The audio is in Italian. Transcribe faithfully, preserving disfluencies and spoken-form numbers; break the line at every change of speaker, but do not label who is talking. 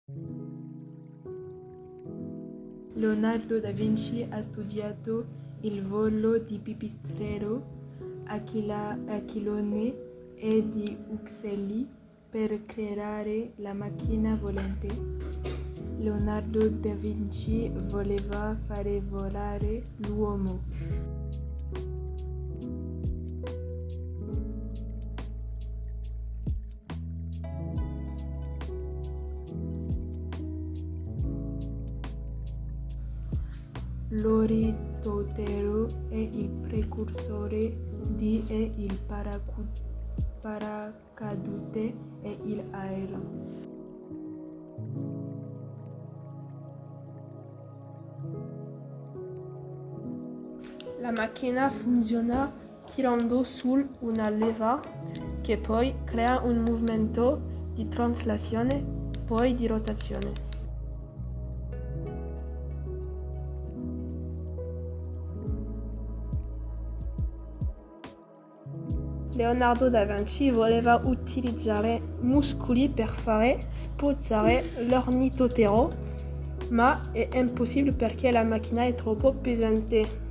Leonardo da Vinci ha studiato il volo di pipistrello, aquila- aquilone e di uccelli per creare la macchina volante. Leonardo da Vinci voleva fare volare l'uomo. L'oritottero è il precursore di e il paracu- paracadute e il aereo. La macchina funziona tirando su una leva che poi crea un movimento di traslazione, poi di rotazione. Leonardo da Vinci voleva utilizzare muscoli per fare spozzare l'ornitottero, ma è impossibile perché la macchina è troppo pesante.